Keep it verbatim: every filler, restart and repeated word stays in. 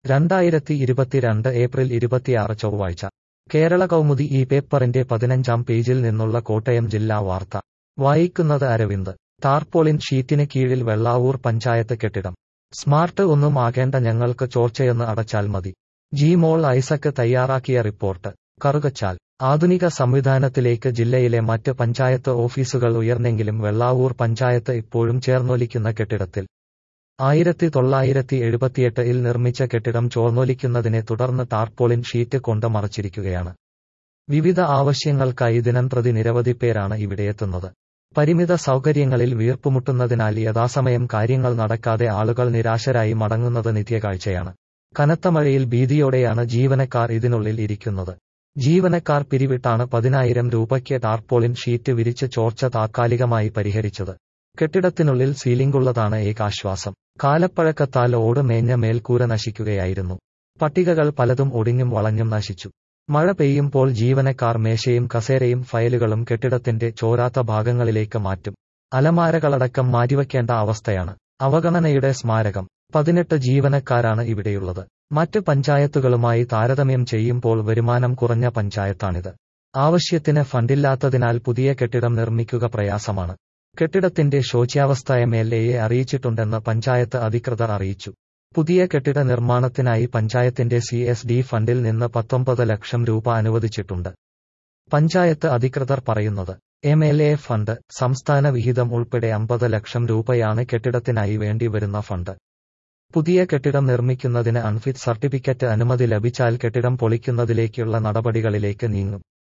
രണ്ടായിരത്തി ഇരുപത്തിരണ്ട് ഏപ്രിൽ ഇരുപത്തിയാറ് ചൊവ്വാഴ്ച കേരള കൗമുദി ഈ പേപ്പറിന്റെ പതിനഞ്ചാം പേജിൽ നിന്നുള്ള കോട്ടയം ജില്ലാ വാർത്ത വായിക്കുന്നത് അരവിന്ദ്. ടാർപോളിൻ ഷീറ്റിന് കീഴിൽ വെള്ളാവൂർ പഞ്ചായത്ത് കെട്ടിടം. സ്മാർട്ട് ഒന്നും ആകേണ്ട ഞങ്ങൾക്ക് ചോർച്ചയൊന്ന് അടച്ചാൽ മതി. ജി മോൾ ഐസക് തയ്യാറാക്കിയ റിപ്പോർട്ട്. കറുകച്ചാൽ. ആധുനിക സംവിധാനത്തിലേക്ക് ജില്ലയിലെ മറ്റ് പഞ്ചായത്ത് ഓഫീസുകൾ ഉയർന്നെങ്കിലും വെള്ളാവൂർ പഞ്ചായത്ത് ഇപ്പോഴും ചേർന്നൊലിക്കുന്ന കെട്ടിടത്തിൽ. ആയിരത്തി തൊള്ളായിരത്തി എഴുപത്തിയെട്ടിൽ നിർമ്മിച്ച കെട്ടിടം ചോർന്നൊലിക്കുന്നതിനെ തുടർന്ന് ടാർപോളിൻ ഷീറ്റ് കൊണ്ട് മറച്ചിരിക്കുകയാണ്. വിവിധ ആവശ്യങ്ങൾക്കായി ദിനംപ്രതി നിരവധി പേരാണ് ഇവിടെയെത്തുന്നത്. പരിമിത സൗകര്യങ്ങളിൽ വീർപ്പുമുട്ടുന്നതിനാൽ യഥാസമയം കാര്യങ്ങൾ നടക്കാതെ ആളുകൾ നിരാശരായി മടങ്ങുന്നത് നിത്യകാഴ്ചയാണ്. കനത്ത മഴയിൽ ഭീതിയോടെയാണ് ജീവനക്കാർ ഇതിനുള്ളിൽ ഇരിക്കുന്നത്. ജീവനക്കാർ പിരിവിട്ടാണ് പതിനായിരം രൂപയ്ക്ക് ടാർപോളിൻ ഷീറ്റ് വിരിച്ച് ചോർച്ച താത്കാലികമായി പരിഹരിച്ചത്. കെട്ടിടത്തിനുള്ളിൽ സീലിംഗുള്ളതാണ് ഏകാശ്വാസം. കാലപ്പഴക്കത്താൽ ഓട് മേഞ്ഞ മേൽക്കൂര നശിക്കുകയായിരുന്നു. പട്ടികകൾ പലതും ഒടിഞ്ഞും വളഞ്ഞും നശിച്ചു. മഴ പെയ്യുമ്പോൾ ജീവനക്കാർ മേശയും കസേരയും ഫയലുകളും കെട്ടിടത്തിന്റെ ചോരാത്ത ഭാഗങ്ങളിലേക്ക് മാറ്റും. അലമാരകളടക്കം മാറ്റിവയ്ക്കേണ്ട അവസ്ഥയാണ്. അവഗണനയുടെ സ്മാരകം. പതിനെട്ട് ജീവനക്കാരാണ് ഇവിടെയുള്ളത്. മറ്റ് പഞ്ചായത്തുകളുമായി താരതമ്യം ചെയ്യുമ്പോൾ വരുമാനം കുറഞ്ഞ പഞ്ചായത്താണിത്. ആവശ്യത്തിന് ഫണ്ടില്ലാത്തതിനാൽ പുതിയ കെട്ടിടം നിർമ്മിക്കുക പ്രയാസമാണ്. കെട്ടിടത്തിന്റെ ശോച്യാവസ്ഥ എം എൽ എയെ അറിയിച്ചിട്ടുണ്ടെന്ന് പഞ്ചായത്ത് അധികൃതർ അറിയിച്ചു. പുതിയ കെട്ടിട നിർമ്മാണത്തിനായി പഞ്ചായത്തിന്റെ സി എസ് ഡി ഫണ്ടിൽ നിന്ന് പത്തൊമ്പത് ലക്ഷം രൂപ അനുവദിച്ചിട്ടുണ്ട്. പഞ്ചായത്ത് അധികൃതർ പറയുന്നത് എം എൽ എ ഫണ്ട്, സംസ്ഥാന വിഹിതം ഉൾപ്പെടെ അമ്പത് ലക്ഷം രൂപയാണ് കെട്ടിടത്തിനായി വേണ്ടിവരുന്ന ഫണ്ട്. പുതിയ കെട്ടിടം നിർമ്മിക്കുന്നതിന് അൺഫിറ്റ് സർട്ടിഫിക്കറ്റ് അനുമതി ലഭിച്ചാൽ കെട്ടിടം പൊളിക്കുന്നതിലേക്കുള്ള നടപടികളിലേക്ക് നീങ്ങും.